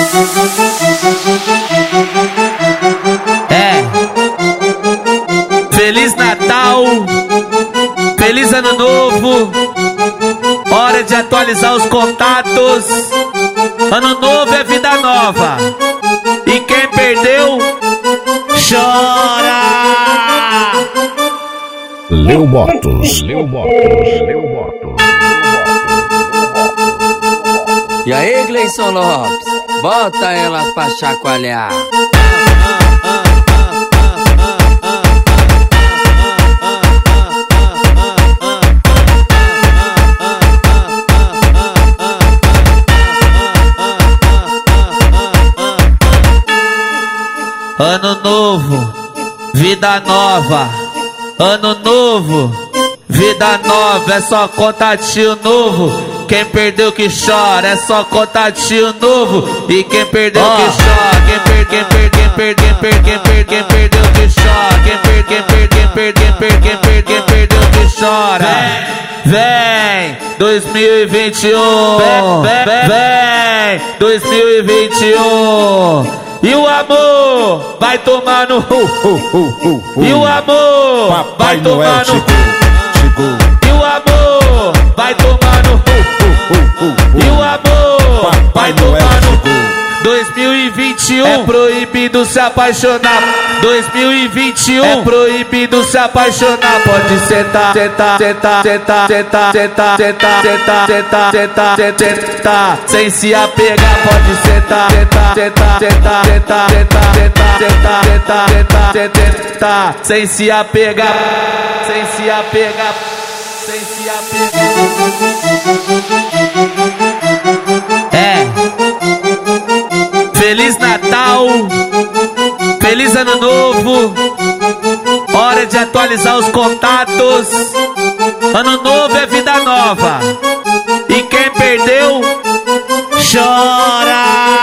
Feliz Natal, feliz Ano Novo, hora de atualizar os contatos. Ano novo é vida nova, e quem perdeu, chora. Leo Motos. E aí, Gleison Lopes, bota elas pra chacoalhar. Ano novo, vida nova. Ano novo, vida nova. É só contatinho novo. Quem perdeu que chora. É só contatinho novo. E quem perdeu que chora. Quem perdeu que chora. Quem perdeu que chora. Vem 2021. Vem 2021. E o amor vai tomar no E o amor vai tomar no E o amor vai tomar no E o amor vai tomar no 2021 é proibido se apaixonar. 2021 é proibido se apaixonar. Pode sentar, sem se apegar. Pode sentar, sem se apegar, sem se apegar, sem se apegar. Feliz Natal, feliz Ano Novo, hora de atualizar os contatos. Ano novo é vida nova, e quem perdeu, chora.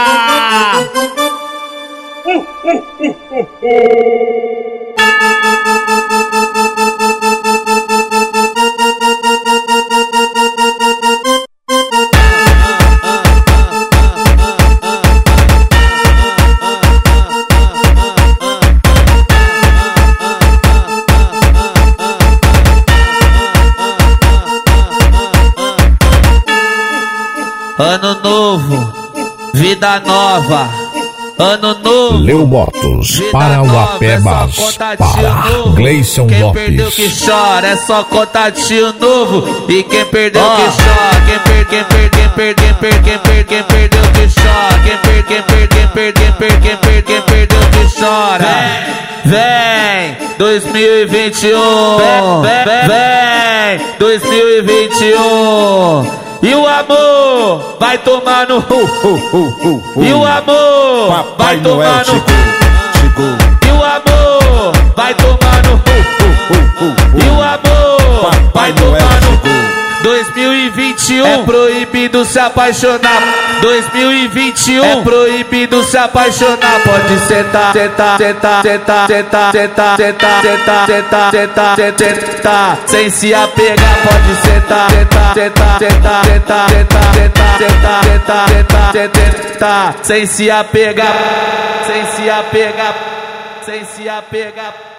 Ano novo, vida nova. Ano novo, Leo Motos, para o Apebas, para Gleison Lopes. Quem perdeu que chora, é só contatinho novo. E quem perdeu que chora. Quem perdeu que chora. Quem perdeu que chora. Vem 2021. Vem 2021. E o amor vai tomar no E o amor vai tomar no E o amor vai tomar no E o amor vai tomar no 2021 é proibido se apaixonar. 2021 é proibido se apaixonar. Pode sentar, sem se apegar. Pode sentar, sem se apegar, sem se apegar, sem se apegar.